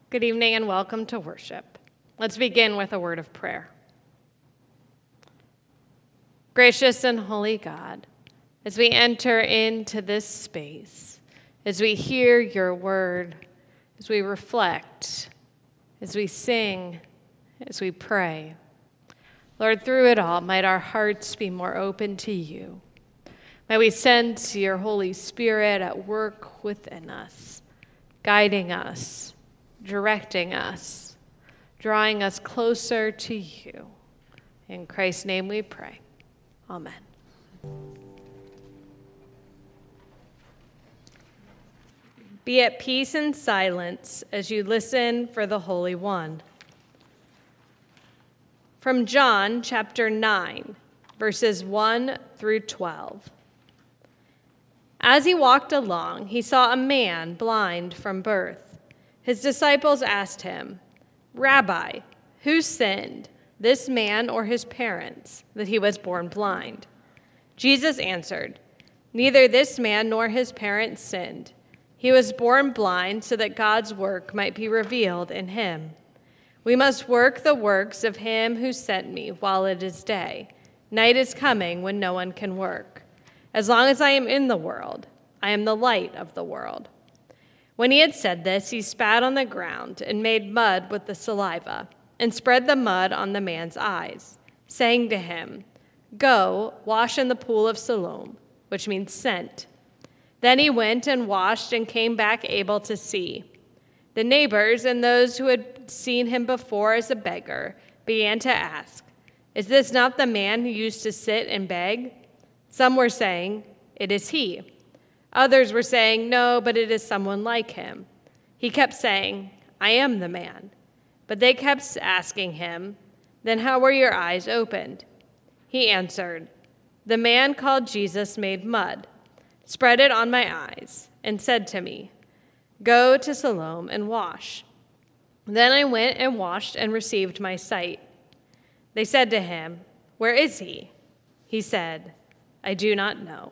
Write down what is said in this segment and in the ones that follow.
Good evening and welcome to worship. Let's begin with a word of prayer. Gracious and holy God, as we enter into this space, as we hear your word, as we reflect, as we sing, as we pray, Lord, through it all, might our hearts be more open to you. May we sense your Holy Spirit at work within us, guiding us, directing us, drawing us closer to you. In Christ's name we pray. Amen. Be at peace and silence as you listen for the Holy One. From John chapter 9, verses 1 through 12. As he walked along, he saw a man blind from birth. His disciples asked him, "Rabbi, who sinned, this man or his parents, that he was born blind?" Jesus answered, "Neither this man nor his parents sinned. He was born blind so that God's work might be revealed in him. We must work the works of him who sent me while it is day. Night is coming when no one can work. As long as I am in the world, I am the light of the world." When he had said this, he spat on the ground and made mud with the saliva and spread the mud on the man's eyes, saying to him, "Go, wash in the pool of Siloam," which means sent. Then he went and washed and came back able to see. The neighbors and those who had seen him before as a beggar began to ask, "Is this not the man who used to sit and beg?" Some were saying, "It is he." Others were saying, "No, but it is someone like him." He kept saying, "I am the man." But they kept asking him, "Then how were your eyes opened?" He answered, "The man called Jesus made mud, spread it on my eyes, and said to me, 'Go to Siloam and wash.' Then I went and washed and received my sight." They said to him, "Where is he?" He said, "I do not know."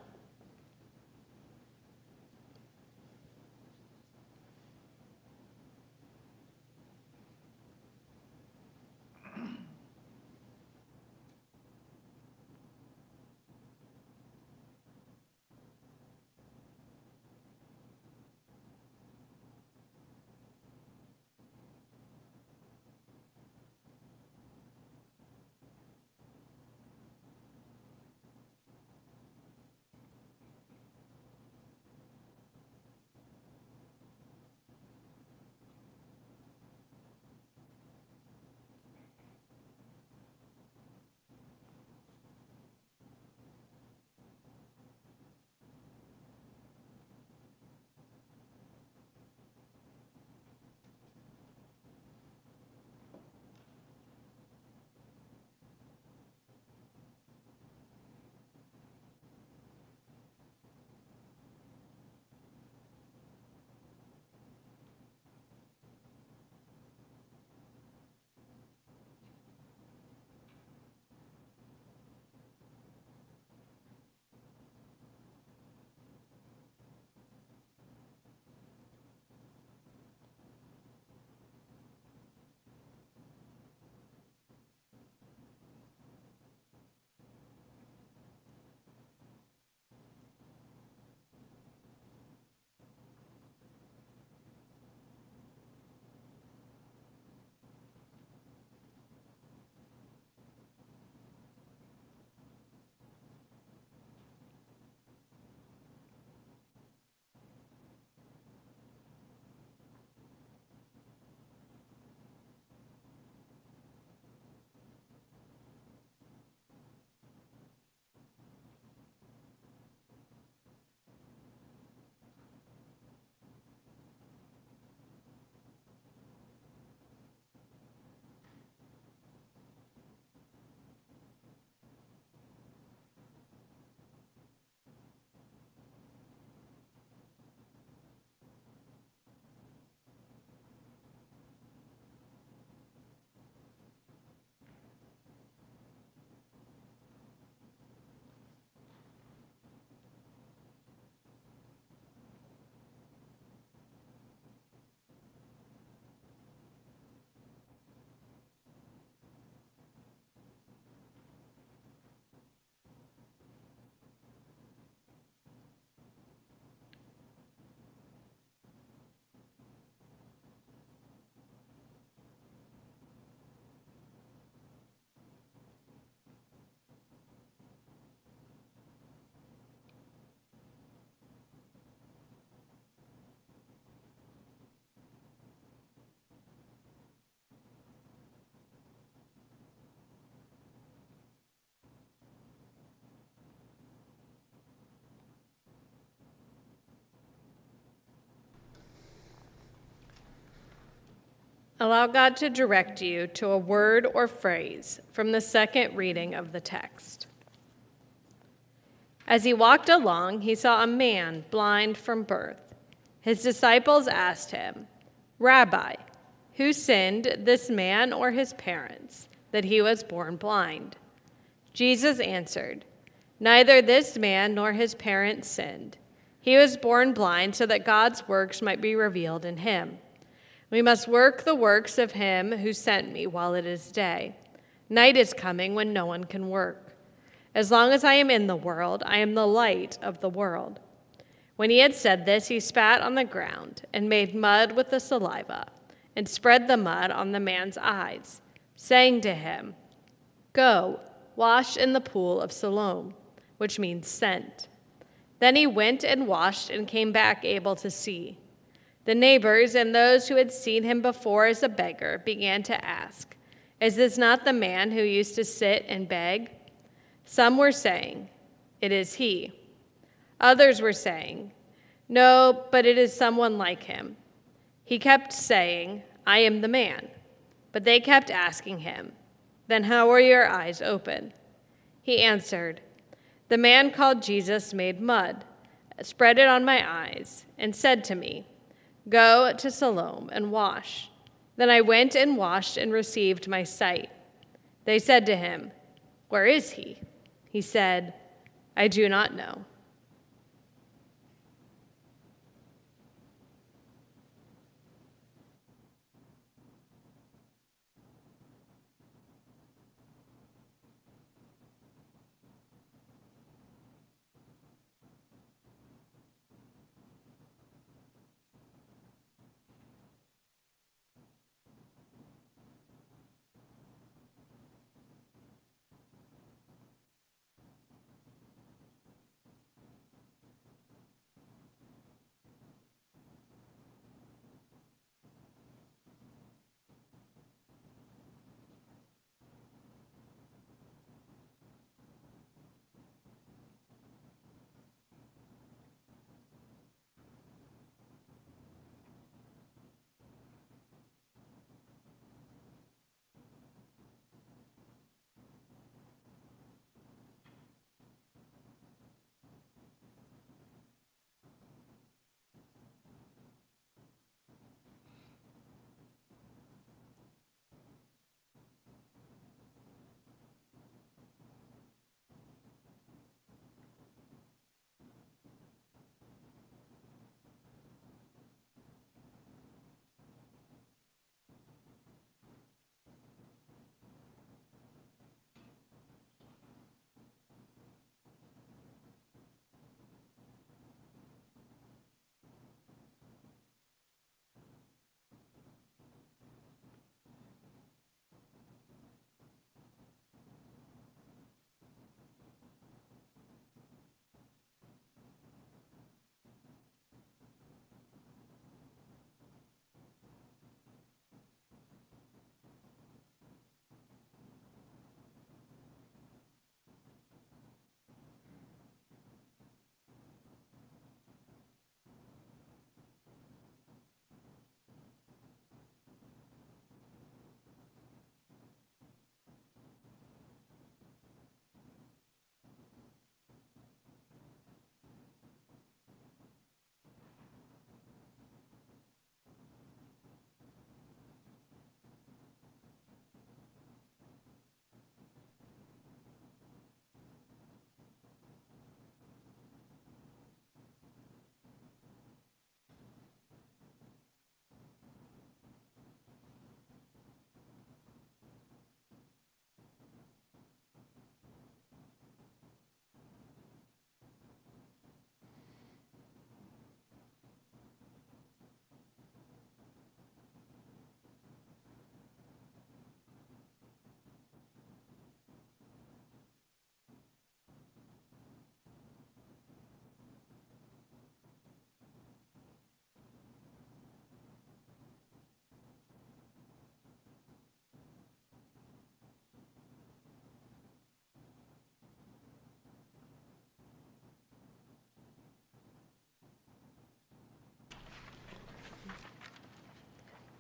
Allow God to direct you to a word or phrase from the second reading of the text. As he walked along, he saw a man blind from birth. His disciples asked him, "Rabbi, who sinned, this man or his parents, that he was born blind?" Jesus answered, "Neither this man nor his parents sinned. He was born blind so that God's works might be revealed in him. We must work the works of him who sent me while it is day. Night is coming when no one can work. As long as I am in the world, I am the light of the world." When he had said this, he spat on the ground and made mud with the saliva and spread the mud on the man's eyes, saying to him, "Go, wash in the pool of Siloam," which means sent. Then he went and washed and came back able to see. The neighbors and those who had seen him before as a beggar began to ask, "Is this not the man who used to sit and beg?" Some were saying, "It is he." Others were saying, "No, but it is someone like him." He kept saying, "I am the man." But they kept asking him, "Then how were your eyes open?" He answered, "The man called Jesus made mud, spread it on my eyes, and said to me, 'Go to Siloam and wash.' Then I went and washed and received my sight." They said to him, "Where is he?" He said, "I do not know."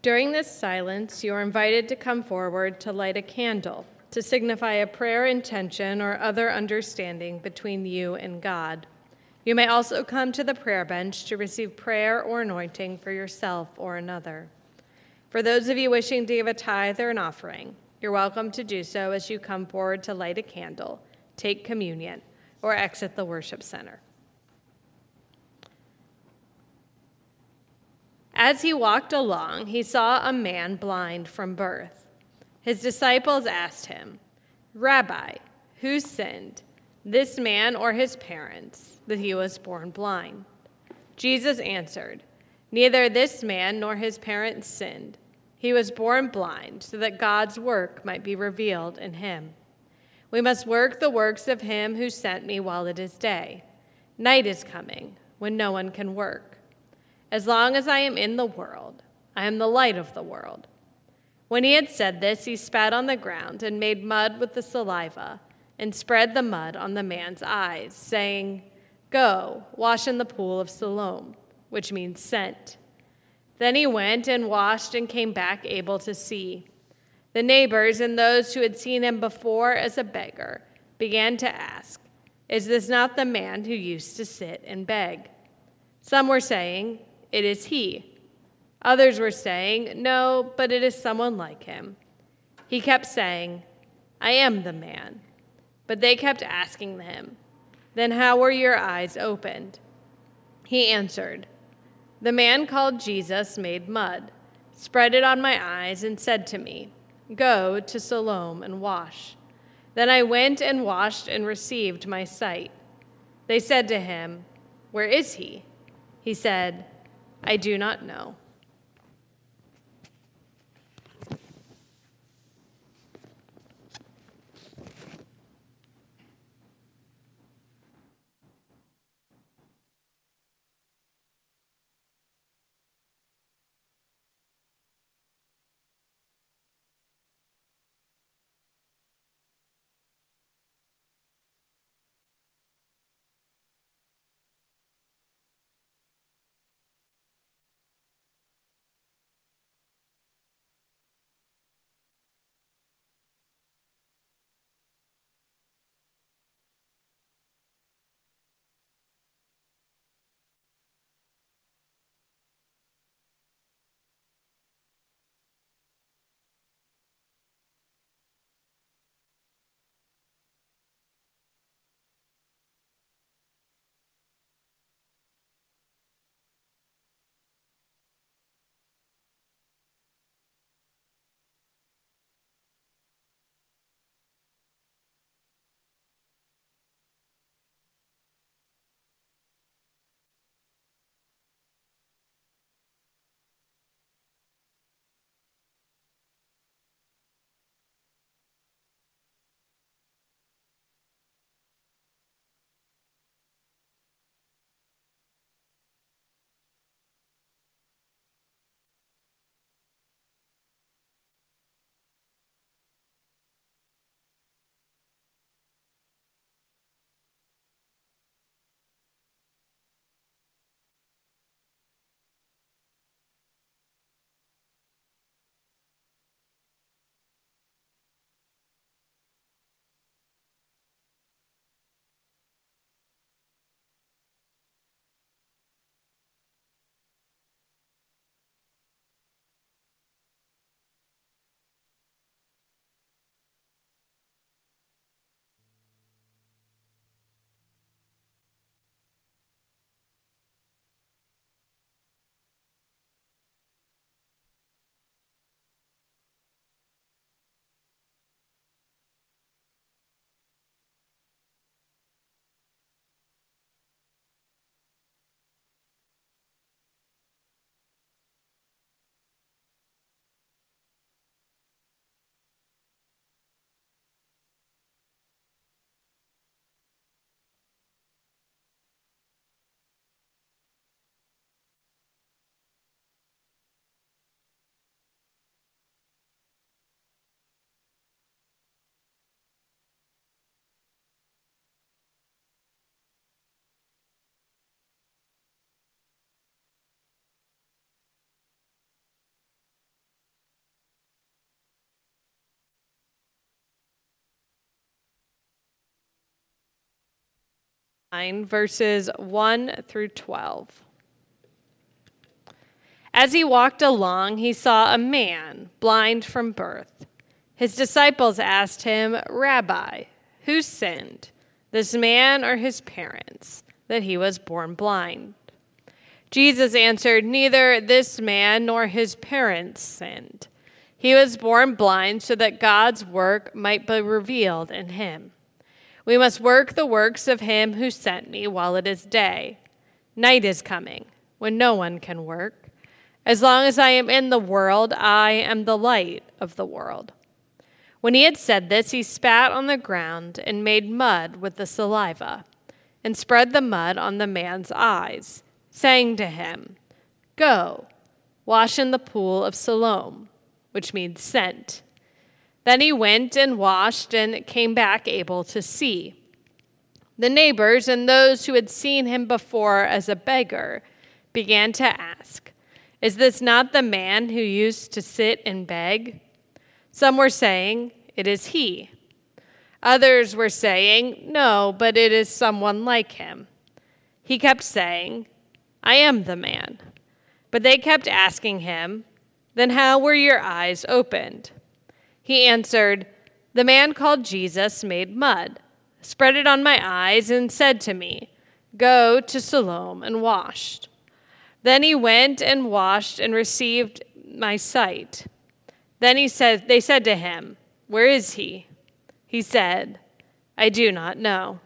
During this silence, you are invited to come forward to light a candle, to signify a prayer intention or other understanding between you and God. You may also come to the prayer bench to receive prayer or anointing for yourself or another. For those of you wishing to give a tithe or an offering, you're welcome to do so as you come forward to light a candle, take communion, or exit the worship center. As he walked along, he saw a man blind from birth. His disciples asked him, "Rabbi, who sinned, this man or his parents, that he was born blind?" Jesus answered, "Neither this man nor his parents sinned. He was born blind so that God's work might be revealed in him. We must work the works of him who sent me while it is day. Night is coming when no one can work. As long as I am in the world, I am the light of the world." When he had said this, he spat on the ground and made mud with the saliva and spread the mud on the man's eyes, saying, "Go, wash in the pool of Siloam," which means sent. Then he went and washed and came back able to see. The neighbors and those who had seen him before as a beggar began to ask, "Is this not the man who used to sit and beg?" Some were saying, "It is he." Others were saying, "No, but it is someone like him." He kept saying, "I am the man." But they kept asking him, "Then how were your eyes opened?" He answered, "The man called Jesus made mud, spread it on my eyes, and said to me, 'Go to Siloam and wash.' Then I went and washed and received my sight." They said to him, "Where is he?" He said, "I do not know." 9, verses 1 through 12. As he walked along, he saw a man blind from birth. His disciples asked him, "Rabbi, who sinned, this man or his parents, that he was born blind?" Jesus answered, "Neither this man nor his parents sinned. He was born blind so that God's work might be revealed in him. We must work the works of him who sent me while it is day. Night is coming, when no one can work. As long as I am in the world, I am the light of the world." When he had said this, he spat on the ground and made mud with the saliva, and spread the mud on the man's eyes, saying to him, "Go, wash in the pool of Siloam," which means sent. Then he went and washed and came back able to see. The neighbors and those who had seen him before as a beggar began to ask, "Is this not the man who used to sit and beg?" Some were saying, "It is he." Others were saying, "No, but it is someone like him." He kept saying, "I am the man." But they kept asking him, "Then how were your eyes opened?" He answered, "The man called Jesus made mud, spread it on my eyes, and said to me, 'Go to Siloam and wash.' Then he went and washed and received my sight." Then they said to him, "Where is he?" He said, "I do not know."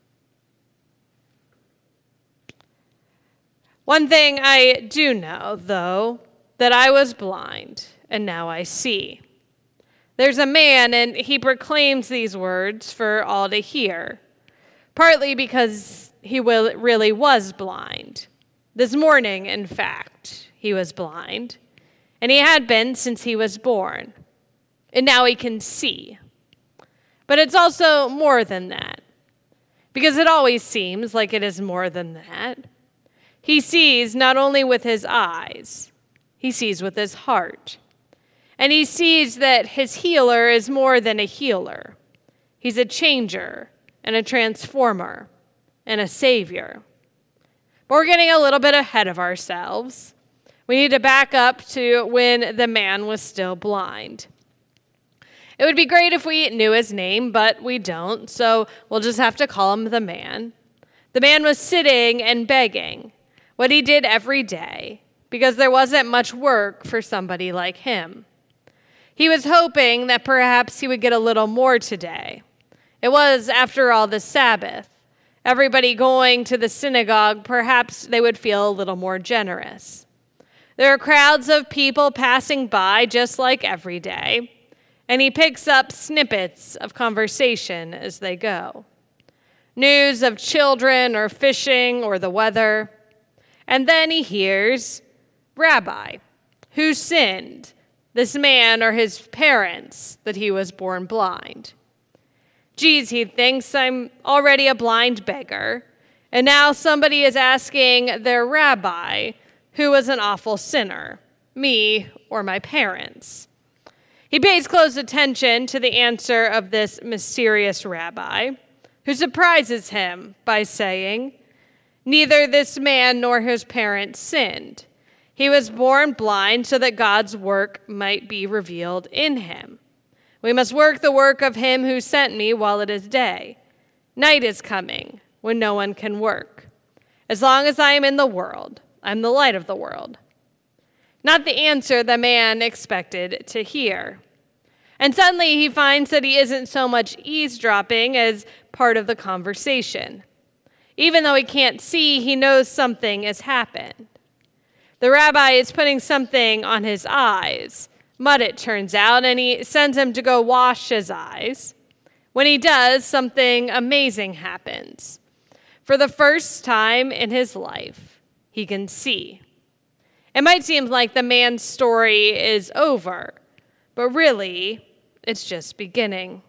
One thing I do know, though, that I was blind, and now I see. There's a man, and he proclaims these words for all to hear, partly because he really was blind. This morning, in fact, he was blind, and he had been since he was born, and now he can see. But it's also more than that, because it always seems like it is more than that. He sees not only with his eyes, he sees with his heart. And he sees that his healer is more than a healer. He's a changer and a transformer and a savior. But we're getting a little bit ahead of ourselves. We need to back up to when the man was still blind. It would be great if we knew his name, but we don't, so we'll just have to call him the man. The man was sitting and begging, what he did every day, because there wasn't much work for somebody like him. He was hoping that perhaps he would get a little more today. It was, after all, the Sabbath. Everybody going to the synagogue, perhaps they would feel a little more generous. There are crowds of people passing by just like every day, and he picks up snippets of conversation as they go. News of children or fishing or the weather. And then he hears, "Rabbi, who sinned, this man or his parents, that he was born blind?" Geez, he thinks, I'm already a blind beggar, and now somebody is asking their rabbi who was an awful sinner, me or my parents. He pays close attention to the answer of this mysterious rabbi, who surprises him by saying, "Neither this man nor his parents sinned. He was born blind so that God's work might be revealed in him. We must work the work of him who sent me while it is day. Night is coming, when no one can work. As long as I am in the world, I am the light of the world." Not the answer the man expected to hear. And suddenly he finds that he isn't so much eavesdropping as part of the conversation. Even though he can't see, he knows something has happened. The rabbi is putting something on his eyes, mud it turns out, and he sends him to go wash his eyes. When he does, something amazing happens. For the first time in his life, he can see. It might seem like the man's story is over, but really, it's just beginning.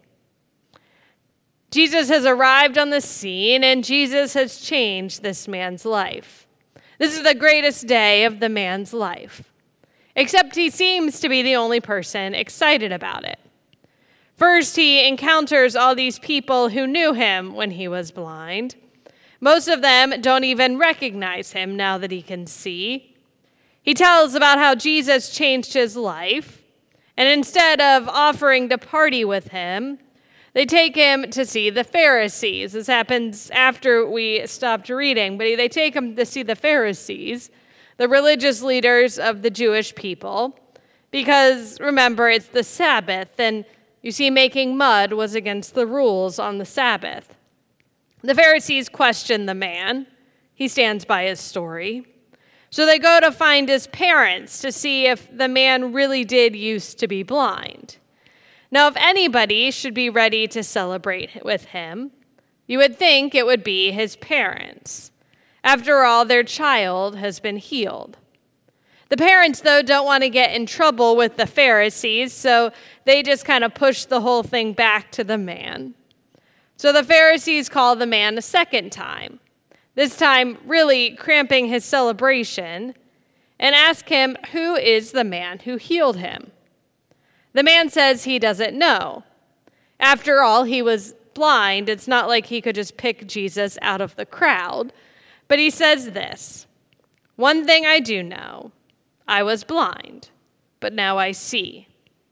Jesus has arrived on the scene, and Jesus has changed this man's life. This is the greatest day of the man's life. Except he seems to be the only person excited about it. First, he encounters all these people who knew him when he was blind. Most of them don't even recognize him now that he can see. He tells about how Jesus changed his life, and instead of offering to party with him, they take him to see the Pharisees. This happens after we stopped reading, but they take him to see the Pharisees, the religious leaders of the Jewish people, because remember, it's the Sabbath, and you see, making mud was against the rules on the Sabbath. The Pharisees question the man. He stands by his story. So they go to find his parents to see if the man really did used to be blind. Now, if anybody should be ready to celebrate with him, you would think it would be his parents. After all, their child has been healed. The parents, though, don't want to get in trouble with the Pharisees, so they just kind of push the whole thing back to the man. So the Pharisees call the man a second time, this time really cramping his celebration, and ask him who is the man who healed him. The man says he doesn't know. After all, he was blind. It's not like he could just pick Jesus out of the crowd. But he says this, "One thing I do know, I was blind, but now I see."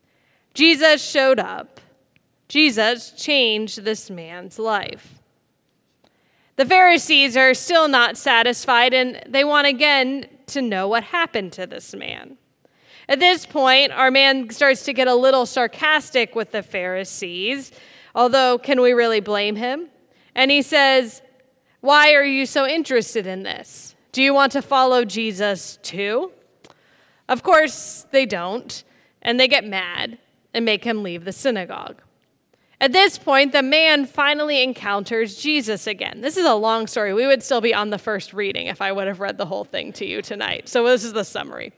Jesus showed up. Jesus changed this man's life. The Pharisees are still not satisfied, and they want again to know what happened to this man. At this point, our man starts to get a little sarcastic with the Pharisees, although can we really blame him? And he says, "Why are you so interested in this? Do you want to follow Jesus too?" Of course, they don't, and they get mad and make him leave the synagogue. At this point, the man finally encounters Jesus again. This is a long story. We would still be on the first reading if I would have read the whole thing to you tonight. So this is the summary.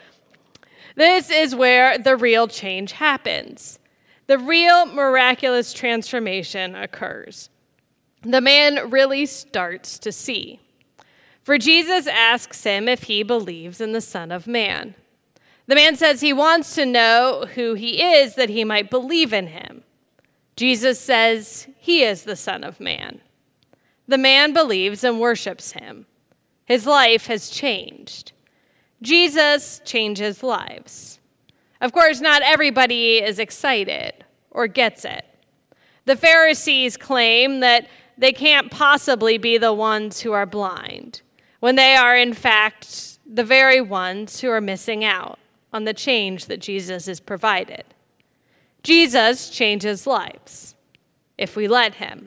This is where the real change happens. The real miraculous transformation occurs. The man really starts to see. For Jesus asks him if he believes in the Son of Man. The man says he wants to know who he is that he might believe in him. Jesus says he is the Son of Man. The man believes and worships him. His life has changed. Jesus changes lives. Of course, not everybody is excited or gets it. The Pharisees claim that they can't possibly be the ones who are blind, when they are, in fact, the very ones who are missing out on the change that Jesus has provided. Jesus changes lives, if we let him.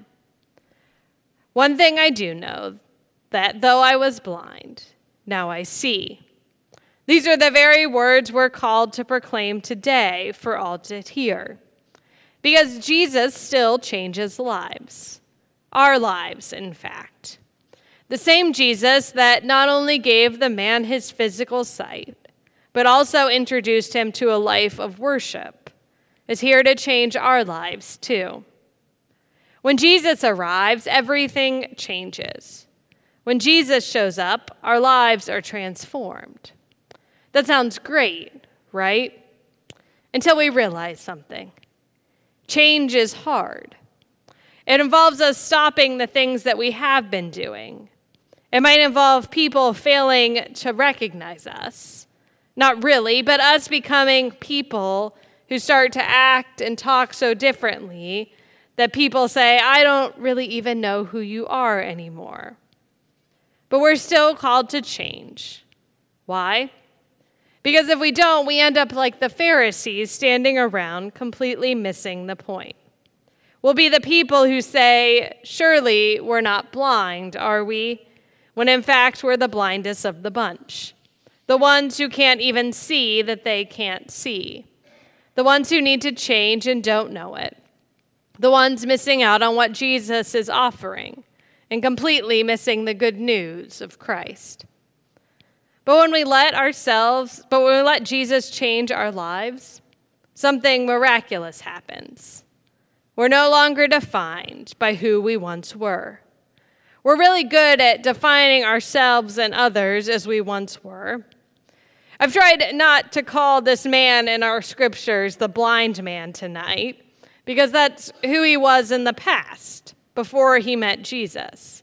One thing I do know, that though I was blind, now I see. These are the very words we're called to proclaim today for all to hear. Because Jesus still changes lives. Our lives, in fact. The same Jesus that not only gave the man his physical sight, but also introduced him to a life of worship, is here to change our lives too. When Jesus arrives, everything changes. When Jesus shows up, our lives are transformed. That sounds great, right? Until we realize something. Change is hard. It involves us stopping the things that we have been doing. It might involve people failing to recognize us. Not really, but us becoming people who start to act and talk so differently that people say, "I don't really even know who you are anymore." But we're still called to change. Why? Because if we don't, we end up like the Pharisees standing around completely missing the point. We'll be the people who say, "Surely we're not blind, are we?" When in fact we're the blindest of the bunch. The ones who can't even see that they can't see. The ones who need to change and don't know it. The ones missing out on what Jesus is offering and completely missing the good news of Christ. But when we let Jesus change our lives, something miraculous happens. We're no longer defined by who we once were. We're really good at defining ourselves and others as we once were. I've tried not to call this man in our scriptures the blind man tonight, because that's who he was in the past, before he met Jesus.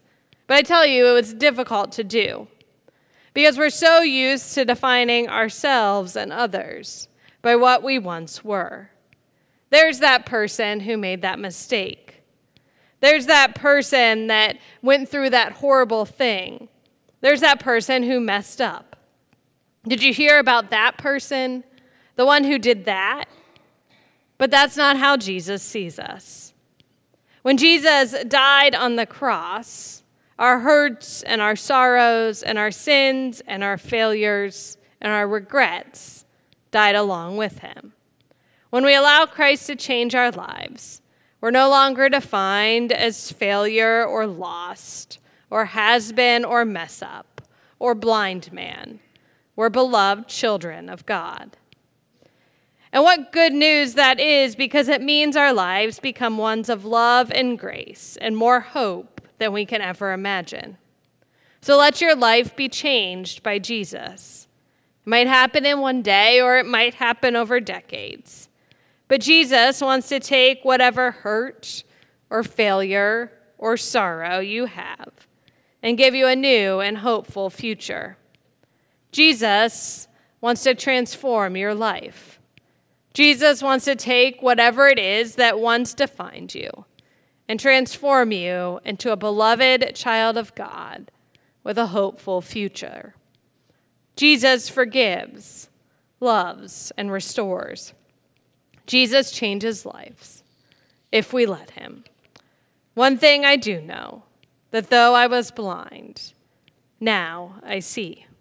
But I tell you, it was difficult to do because we're so used to defining ourselves and others by what we once were. There's that person who made that mistake. There's that person that went through that horrible thing. There's that person who messed up. Did you hear about that person? The one who did that? But that's not how Jesus sees us. When Jesus died on the cross, our hurts and our sorrows and our sins and our failures and our regrets died along with him. When we allow Christ to change our lives, we're no longer defined as failure or lost or has-been or mess up or blind man. We're beloved children of God. And what good news that is, because it means our lives become ones of love and grace and more hope than we can ever imagine. So let your life be changed by Jesus. It might happen in one day or it might happen over decades. But Jesus wants to take whatever hurt or failure or sorrow you have and give you a new and hopeful future. Jesus wants to transform your life. Jesus wants to take whatever it is that once defined you and transform you into a beloved child of God with a hopeful future. Jesus forgives, loves, and restores. Jesus changes lives if we let him. One thing I do know, that though I was blind, now I see.